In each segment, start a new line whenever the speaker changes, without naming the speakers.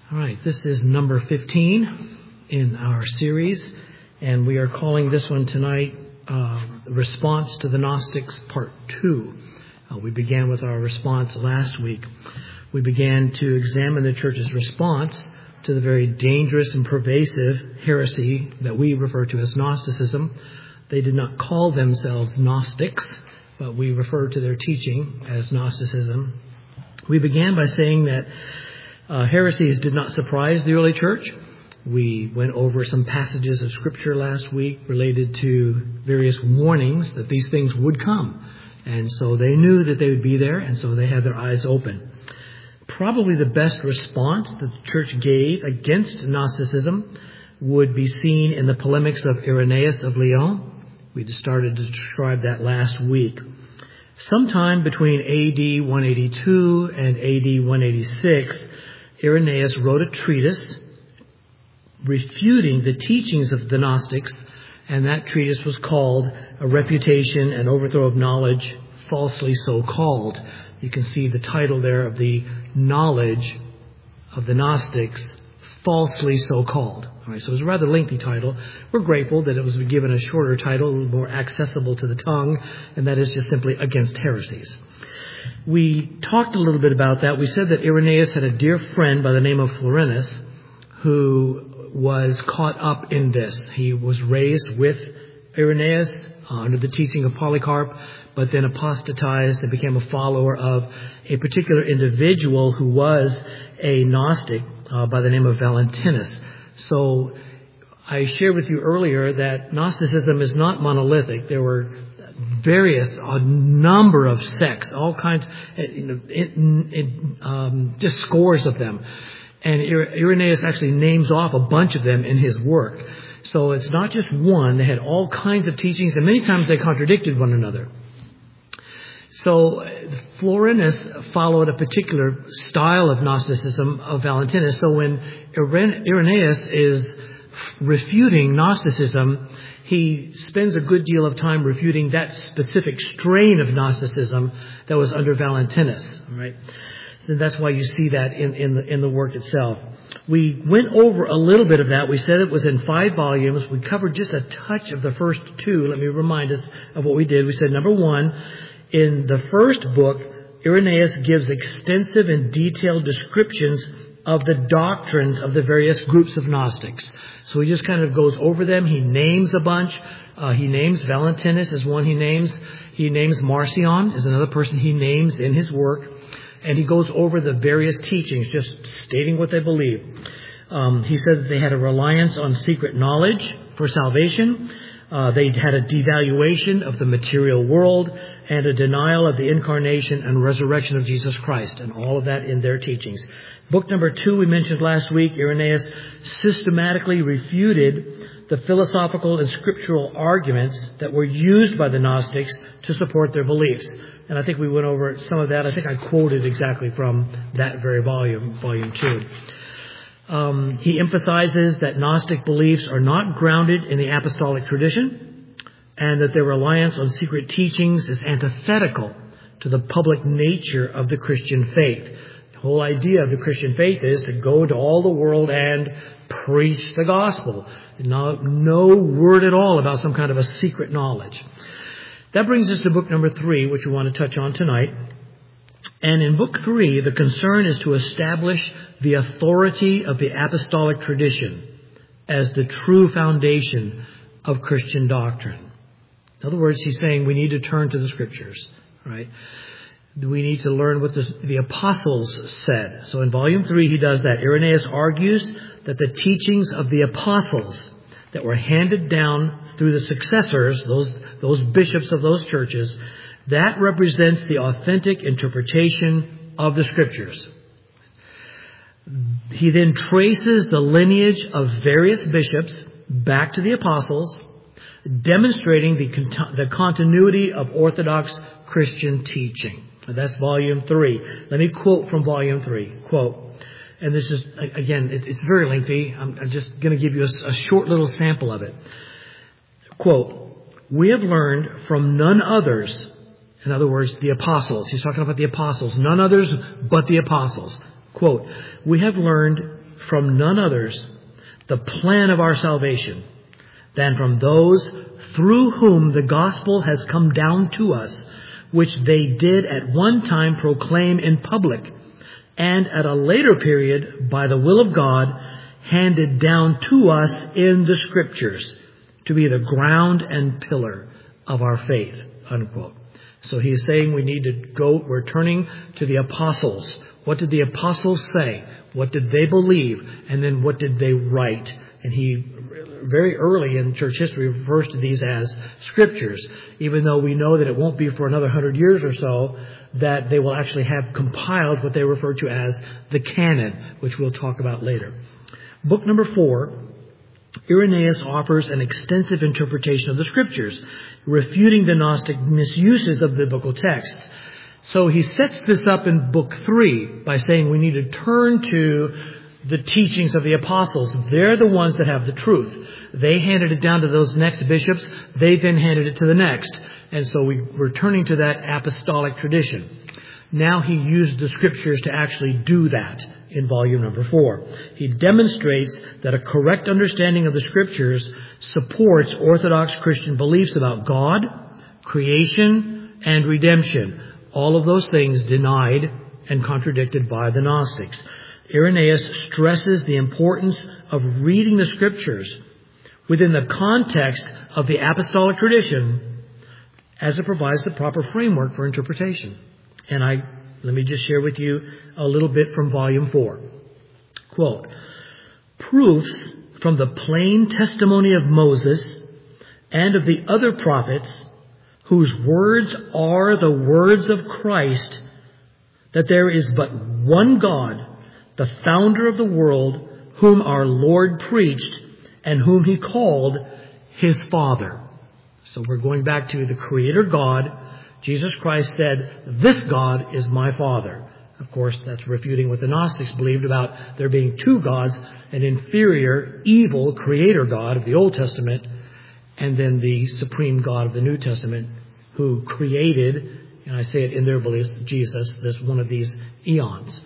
All right, this is number 15 in our series, and we are calling this one tonight Response to the Gnostics, Part 2. We began with our response last week. We began to examine the church's response to the very dangerous and pervasive heresy that we refer to as Gnosticism. They did not call themselves Gnostics, but we refer to their teaching as Gnosticism. We began by saying that heresies did not surprise the early church. We went over some passages of Scripture last week related to various warnings that these things would come. And so they knew that they would be there, and so they had their eyes open. Probably the best response that the church gave against Gnosticism would be seen in the polemics of Irenaeus of Lyon. We just started to describe that last week. Sometime between AD 182 and AD 186, Irenaeus wrote a treatise refuting the teachings of the Gnostics, and that treatise was called A Refutation and Overthrow of Knowledge, Falsely So Called. You can see the title there of the knowledge of the Gnostics, Falsely So Called. All right, so it was a rather lengthy title. We're grateful that it was given a shorter title, a little more accessible to the tongue, and that is just simply Against Heresies. We talked a little bit about that. We said that Irenaeus had a dear friend by the name of Florinus who was caught up in this. He was raised with Irenaeus under the teaching of Polycarp, but then apostatized and became a follower of a particular individual who was a Gnostic by the name of Valentinus. So I shared with you earlier that Gnosticism is not monolithic. There were a number of sects, all kinds, just scores of them. And Irenaeus actually names off a bunch of them in his work. So it's not just one. They had all kinds of teachings, and many times they contradicted one another. So Florinus followed a particular style of Gnosticism of Valentinus. So when Irenaeus is refuting Gnosticism, he spends a good deal of time refuting that specific strain of Gnosticism that was under Valentinus. Right? So that's why you see that in the work itself. We went over a little bit of that. We said it was in 5 volumes. We covered just a touch of the first 2. Let me remind us of what we did. We said, number 1, in the first book, Irenaeus gives extensive and detailed descriptions of the doctrines of the various groups of Gnostics. So he just kind of goes over them. He names a bunch. He names Valentinus as one he names. He names Marcion as another person he names in his work. And he goes over the various teachings, just stating what they believe. He said that they had a reliance on secret knowledge for salvation. They had a devaluation of the material world and a denial of the incarnation and resurrection of Jesus Christ, and all of that in their teachings. Book number 2 we mentioned last week, Irenaeus systematically refuted the philosophical and scriptural arguments that were used by the Gnostics to support their beliefs. And I think we went over some of that. I think I quoted exactly from that very volume 2. He emphasizes that Gnostic beliefs are not grounded in the apostolic tradition, and that their reliance on secret teachings is antithetical to the public nature of the Christian faith. The whole idea of the Christian faith is to go to all the world and preach the gospel. No word at all about some kind of a secret knowledge. That brings us to book number 3, which we want to touch on tonight. And in book 3, the concern is to establish the authority of the apostolic tradition as the true foundation of Christian doctrine. In other words, he's saying we need to turn to the Scriptures, right? We need to learn what the apostles said. So in volume 3, he does that. Irenaeus argues that the teachings of the apostles that were handed down through the successors, those bishops of those churches, that represents the authentic interpretation of the Scriptures. He then traces the lineage of various bishops back to the apostles, demonstrating the continuity of Orthodox Christian teaching. That's volume 3. Let me quote from volume 3. Quote, and this is, again, it's very lengthy. I'm just going to give you a short little sample of it. Quote, we have learned from none others, in other words, the apostles. He's talking about the apostles, none others but the apostles. Quote, we have learned from none others the plan of our salvation than from those through whom the gospel has come down to us, which they did at one time proclaim in public, and at a later period, by the will of God, handed down to us in the Scriptures, to be the ground and pillar of our faith," unquote. So he's saying we need to go, we're turning to the apostles. What did the apostles say? What did they believe? And then what did they write? And he, very early in church history, refers to these as Scriptures, even though we know that it won't be for another 100 years or so that they will actually have compiled what they refer to as the canon, which we'll talk about later. Book number 4, Irenaeus offers an extensive interpretation of the Scriptures, refuting the Gnostic misuses of biblical texts. So he sets this up in book 3 by saying we need to turn to the teachings of the apostles. They're the ones that have the truth. They handed it down to those next bishops. They then handed it to the next. And so we're turning to that apostolic tradition. Now he used the Scriptures to actually do that in volume number 4. He demonstrates that a correct understanding of the Scriptures supports Orthodox Christian beliefs about God, creation, and redemption. All of those things denied and contradicted by the Gnostics. Irenaeus stresses the importance of reading the Scriptures within the context of the apostolic tradition as it provides the proper framework for interpretation. And let me just share with you a little bit from volume 4. Quote, "Proofs from the plain testimony of Moses and of the other prophets, whose words are the words of Christ, that there is but one God, the founder of the world, whom our Lord preached and whom he called his Father." So we're going back to the Creator God. Jesus Christ said, "This God is my Father." Of course, that's refuting what the Gnostics believed about there being two gods, an inferior, evil Creator God of the Old Testament, and then the supreme God of the New Testament, who created, and I say it in their beliefs, Jesus, this one of these eons.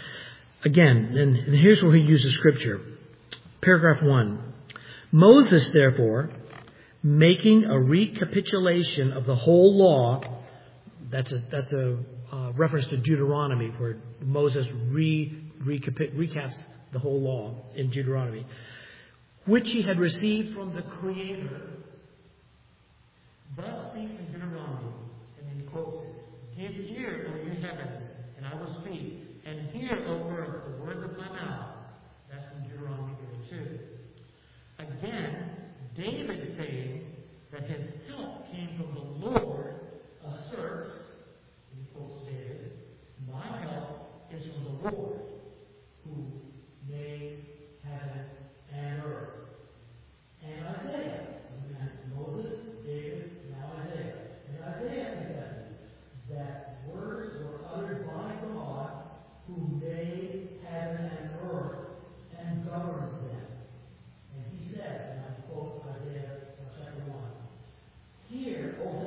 Again, and here's where he uses Scripture. Paragraph 1. "Moses, therefore, making a recapitulation of the whole law," that's a reference to Deuteronomy, where Moses recaps the whole law in Deuteronomy, "which he had received from the Creator, thus speaks in Deuteronomy," and then he quotes it, "Give ear, O you heavens, and I will speak, and hear, O earth, the words of my mouth." That's from Deuteronomy 32. Again, David saying that his help came from the Lord asserts, and he quotes David, "My help is from the Lord, who made heaven and earth." And Isaiah, Moses, David, now Isaiah. And Isaiah confesses that words were uttered by God, who made heaven and earth and governs them. And he says, and I quote Isaiah chapter 1, "Hear, O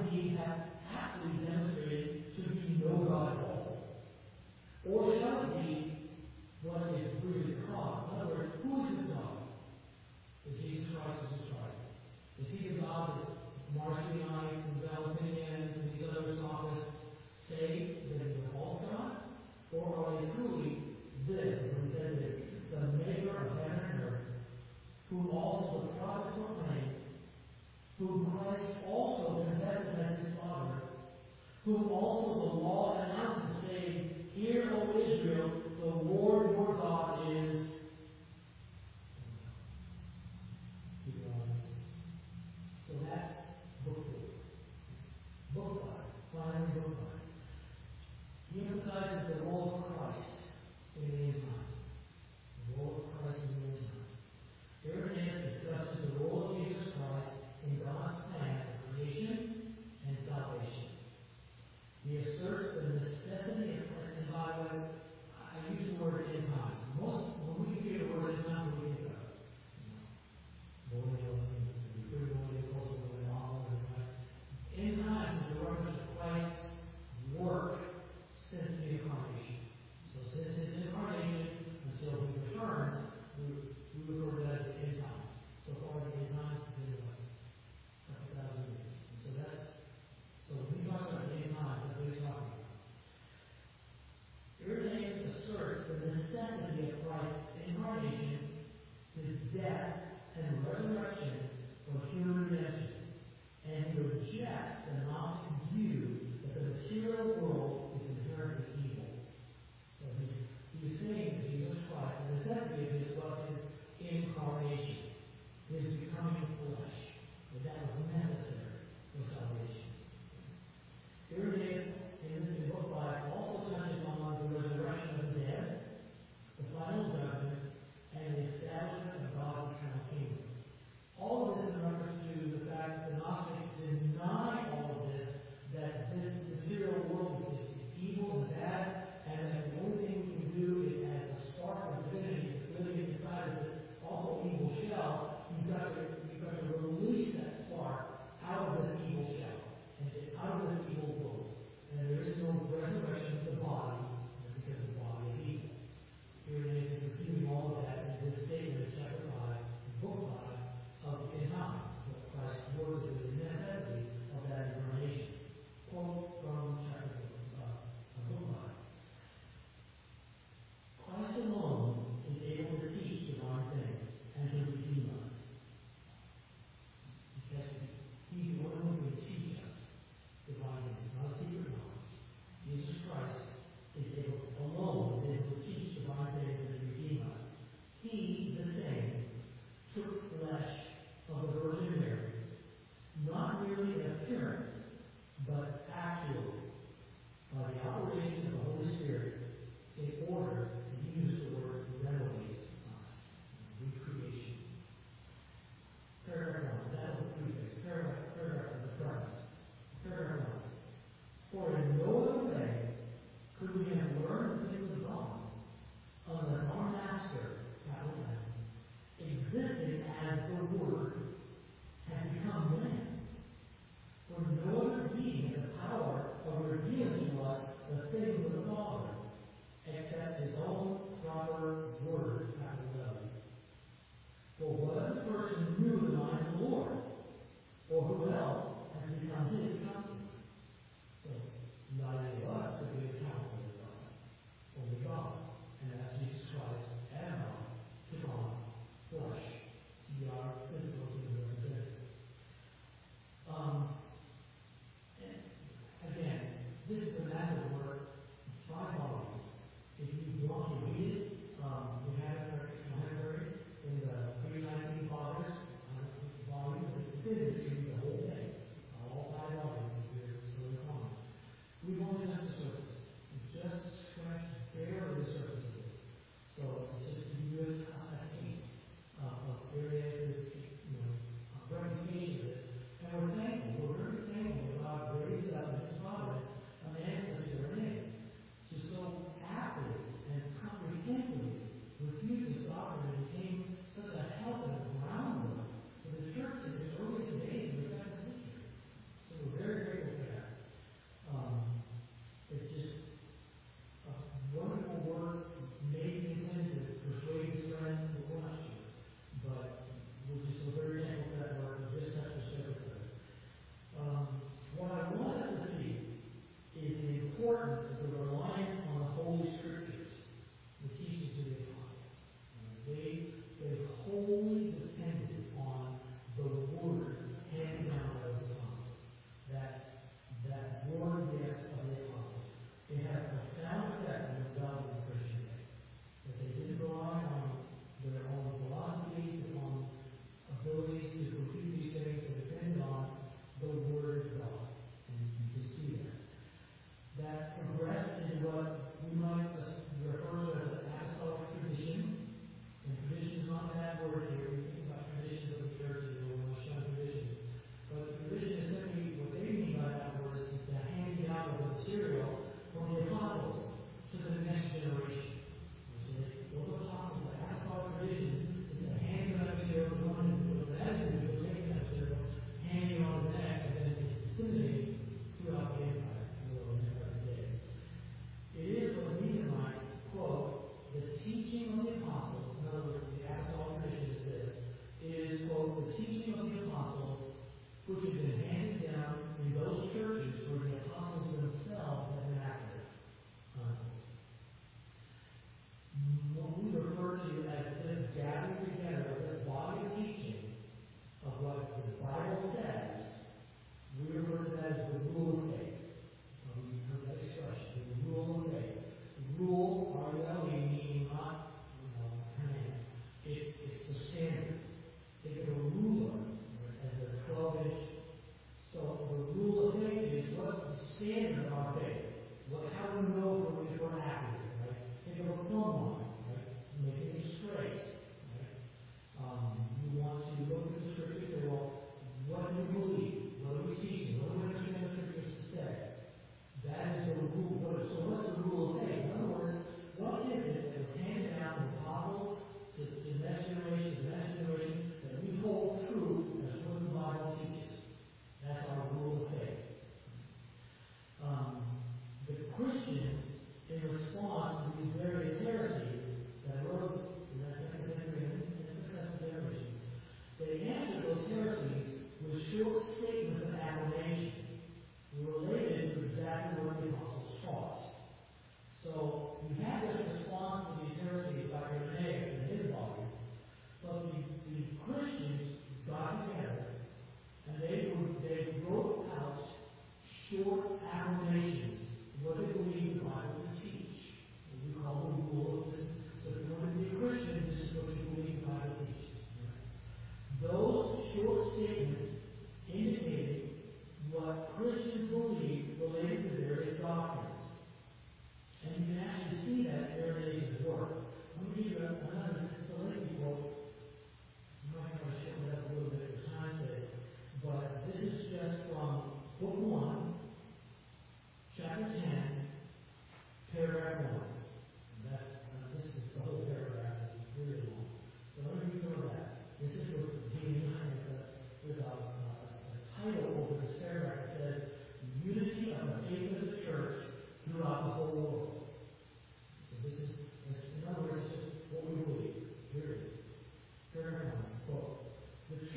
indeed have aptly demonstrated to be no God at all? Or shall it be what is really called? In other words, who is this God? Is Jesus Christ is described? Is he the God that Marcionites and Valentinians and these other sophists say that he's a false God? Or are they truly this, when he says it, the maker of heaven and earth, whom also the prophets proclaim, whom Christ also confesses as his Father, whom also the law announces, saying, Hear, O Israel, the Lord your God is. So that's book 4. Book 5. Finally, book 5. He emphasizes the role of Christ in the end times. The role of Christ in the end times. Irenaeus discusses the role of Jesus Christ in God's plan of creation and salvation. He asserts the necessity of, and by the way, I use the word end times. When we hear the word end times, we think of end times is a reference to Christ's work since the incarnation. So since his incarnation until he returns, we refer to that as the end times. So far, the end times has been a couple thousand years. So when we talk about the end times, that's what he's talking about. Irenaeus asserts the necessity of Christ's incarnation, his death, and resurrection for human redemption. And he rejects the Gnostic view that the material world is inherently evil. So he's saying that Jesus Christ, the necessity of his was his incarnation, his becoming flesh, that was necessary for salvation. Irenaeus, in book 5, also touches on the resurrection of the dead, the final judgment, and the establishment of God's eternal kingdom. All of this in reference to the fact that the Gnostics deny all of this, that this material world is evil and bad, and that the only thing we can do is as a spark of divinity that's living inside of this awful evil shell, you've got to release that spark out of this evil shell and get out of this evil world. And there is no resurrection of the body because the body is evil. Here it is repeating all of that in this statement in chapter 5, book 5 of the end times. What Christ's word is the necessity of that incarnation. Quote from chapter 4, book 5. Christ alone is able to teach divine things and to redeem us. Because he's the only one who can teach us divine things, not a secret knowledge. Jesus Christ is alone to teach divine things and to redeem us. He, the same, took flesh of the Virgin Mary, not merely in appearance, but actually, by the operation of the Holy Spirit, in order to use the word renovate us, recreation. Paragraph 1, that was the prefix. Paragraph of the premise. Paragraph 1. For in no other way could we have learned the things of God unless our Master, capital M, existed as the Word, had become man. For no other being has the power of revealing to us the things of the Father, except his own proper Word, capital W. For what other person knew the mind of the Lord? Or who else has become his counselor? So, not any of us could be the counselor of God. Only God. And that's Jesus Christ as God took on flesh to be our physical human representative. Again, this is the massive work. It's 5 volumes. If you want to read it, we have it in the Pre-Nicene Fathers volume. If you did, you can read the whole thing, all 5 volumes.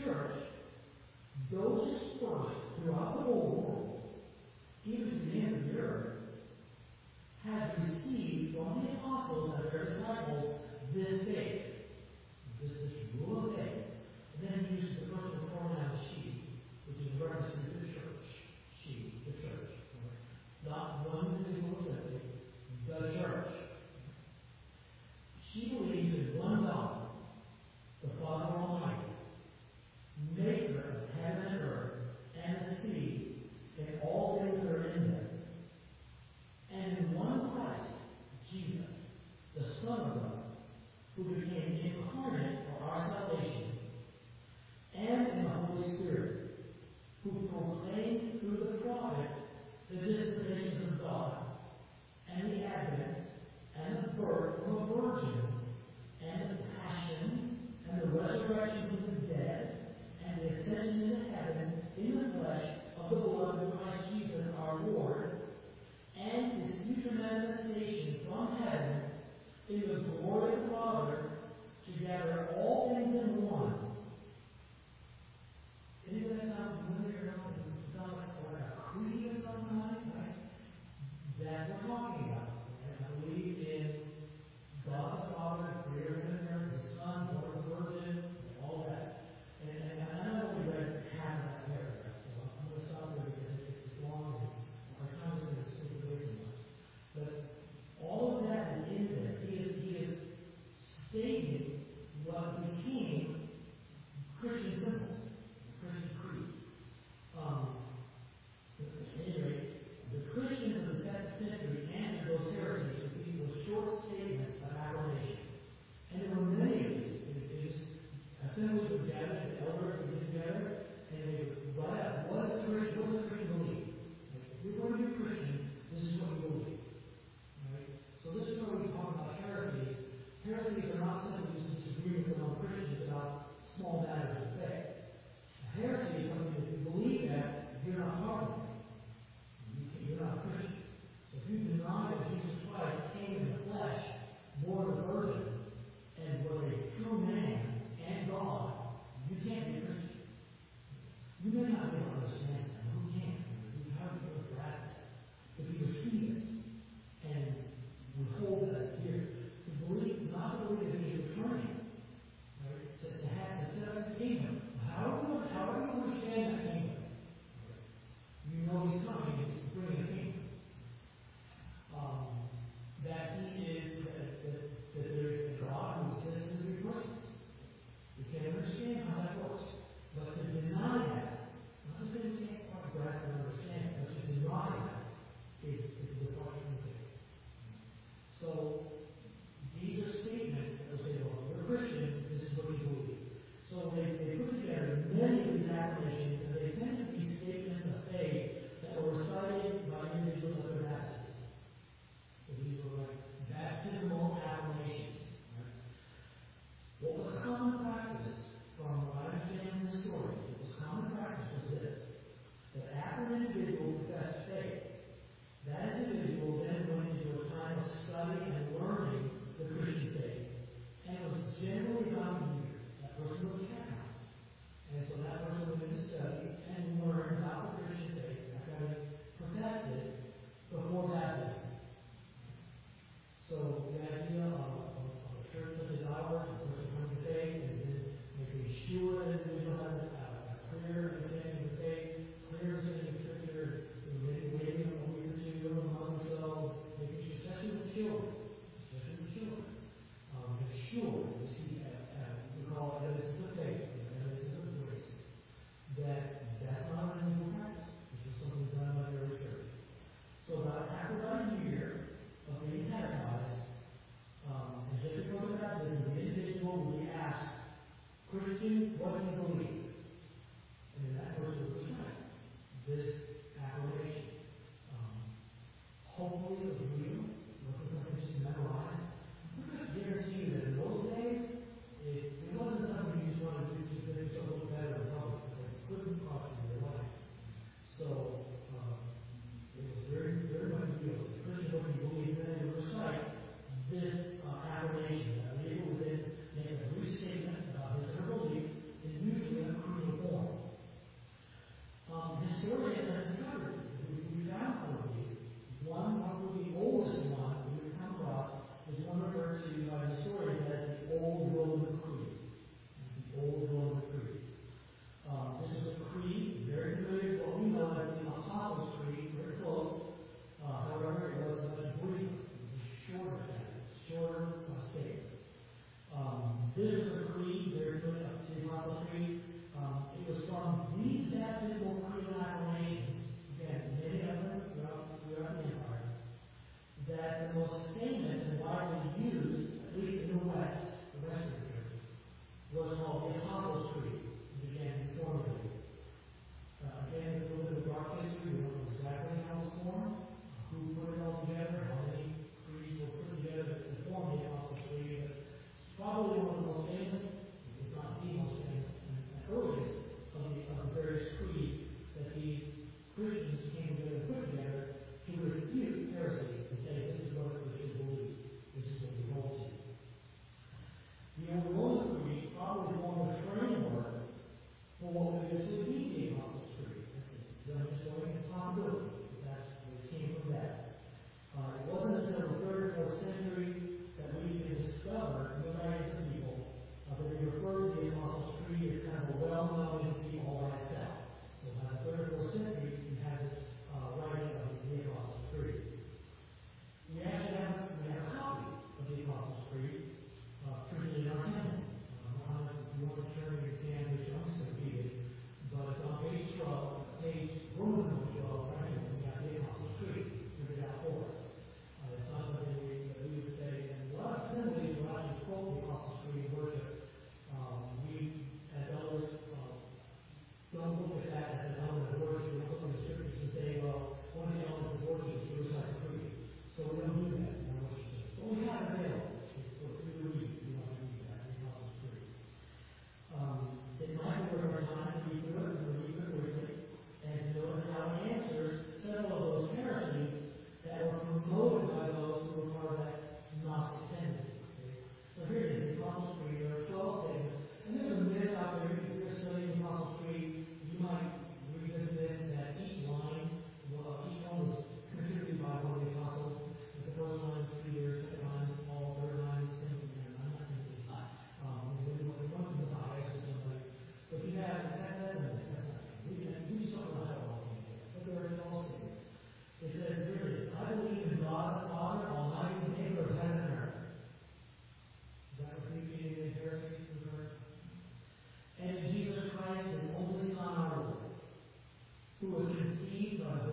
church, those dispersed throughout the whole world, even to the end of the earth, had received from the apostles and their disciples this faith, this rule of faith. And then he used the personal pronoun she, which is a reference to the church. She, the church. Not one individual simply, the church. She believes in one God, the Father Almighty, maker of heaven and earth, and the sea, and all things that are in them, and in one Christ, Jesus, the Son of God, who became incarnate for our salvation, and in the Holy Spirit, who proclaimed through the prophets the dispensations of God, and the advent, and the birth of a virgin, and the passion, and the resurrection from the dead, and the ascension into heaven in the flesh of the beloved Christ Jesus our Lord, and his future manifestation from heaven in the glory of the Father, to gather all things in one. Any of that sound familiar? It sounds like a creed or something, right? That's what we're talking about. And I believe in God the Father, the creator of the earth, the Son, born of the Virgin, and all that. And I only read half of that paragraph, so I'm going to stop there because it's long and our time is going to slip away from us. But all of that is in there. He is stating what became Christian symbols, Christian creeds. At any rate, the Christians of the 2nd century answered those heresies with short statements of affirmation. And there were many of these. Assemblies would gather, the elders would get together, and they would write out what does the Christian believe. If you're going to be a Christian, this is what you believe. Right? So this is where we talk about heresies. Heresies are not simply just disagreements among Christians about small matters of faith. A heresy is something that if you believe that, you're not talking. You're not a Christian. So if you deny that Jesus Christ came in the flesh, born of a virgin, and was a true man and God, you can't be a Christian. You may not be able to understand that. Who can? How do you grasp that? If you receive it and withhold that dear, to believe, not to believe that he is returning, right? To have to set up his kingdom. How do you understand that kingdom? You know he's coming to bring a kingdom. That he is, that there is a God who exists in three persons. You can't understand how that works. But to deny that, not to say you can't quite grasp and understand, but to deny that is the departure from faith. So these are statements that will say, well, we're Christian, this is what we believe. So they put together many of these affirmations, and they tend to be statements of faith that were recited by individuals of their baptism. So these were like baptismal affirmations. Right? What was common practice, from what I understand in the story, what was common practice was this: that after an individual professed faith, that individual then went into a time of study and learning the Christian faith, and it was generally about a year. That person was catechized, and so that person went into study and learned about the Christian faith after having professed it before baptism. So the idea of a church such as ours, a person coming to faith, and then making sure that individual has a clear understanding of faith, clear understanding of Scripture, maybe waiting a week or two, a month or so, making sure, especially with children, make sure we see, we call it evidence of faith, evidence of grace, that's not an unusual practice. This is something done by the early church. So after about a year of being catechized, and just before the baptism, the individual will be asked, Christian, what do you believe? And then that person will recite this affirmation. Hopefully it was real, wasn't something just memorized. I can guarantee you that in those days, it wasn't something you just wanted to do to make yourself look better in public, because it couldn't cost you your life. So it was very, very much real. So the Christian, what you believe, then they would recite this affirmation. The individual would then make a brief statement about his or her belief, and usually a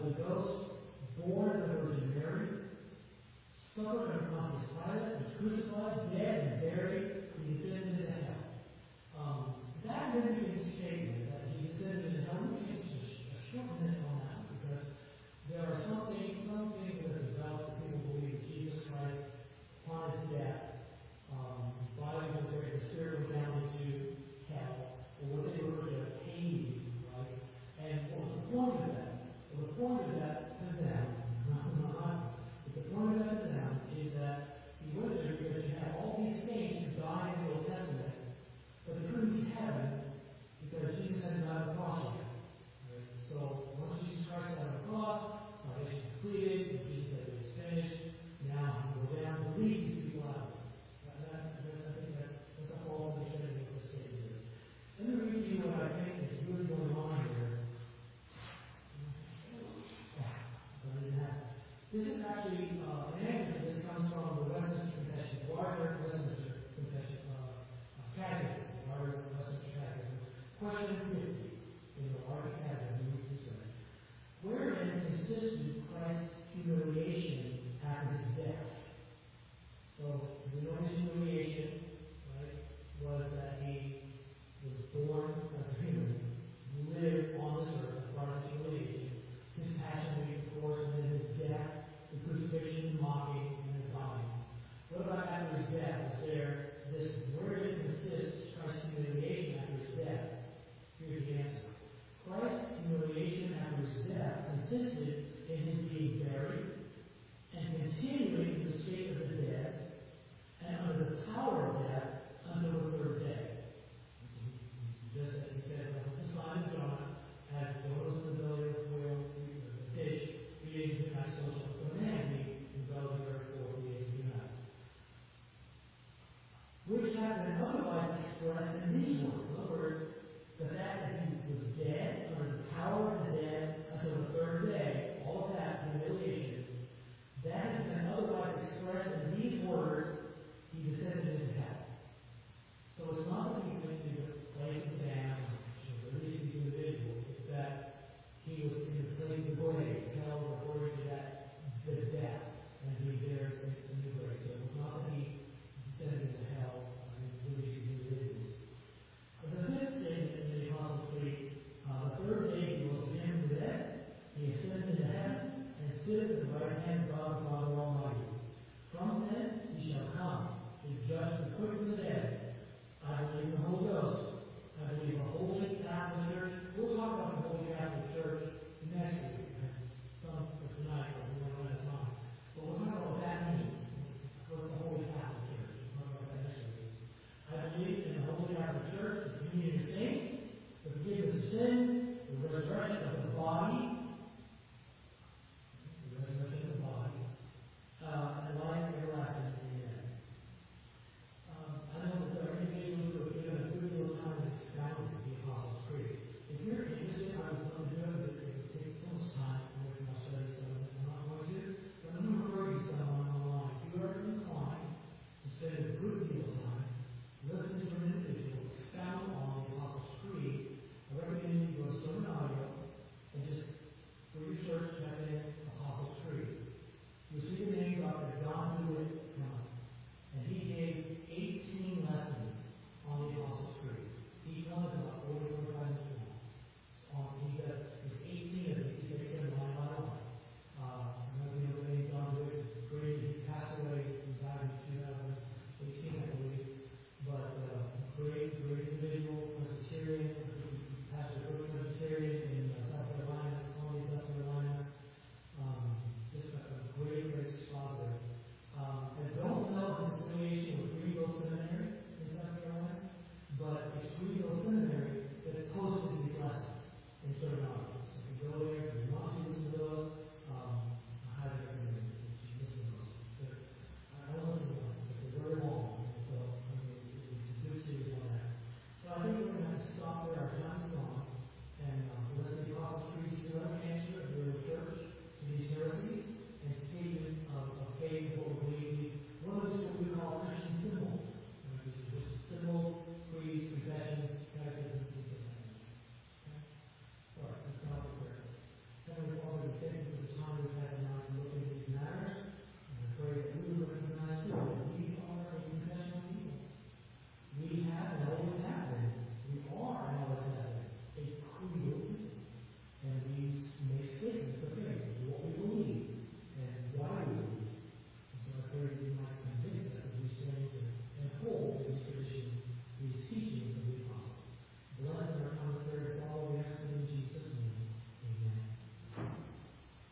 Holy Ghost, born of the Virgin Mary, suffered under Pontius Pilate, was crucified, dead, and buried. He descended into hell. That limiting statement that he descended into hell, we take a short minute on that because there are some things that are developed that people believe that Jesus Christ, upon his death, his body was buried, the spirit went down into hell, or what they refer to as Hades, right? And what was the point of that? Well, the point of that to them, but the point of that to them is that he went there because you have all these saints who died in the Old Testament, but they couldn't be heaven because Jesus hadn't died on the cross yet. Right? So once Jesus Christ died on the cross, salvation completed, and Jesus said it was finished. Now we go down to lead these people out. I think that's a whole understanding of what the statement is. Let me read to you what I think is really going on here. This is actually an answer. This comes from the Westminster Confession, the larger Westminster Confession, Catechism, the larger Westminster Catechism. Question 50 in the larger Catechism, which is wherein consisted Christ's humiliation after his death? So, we know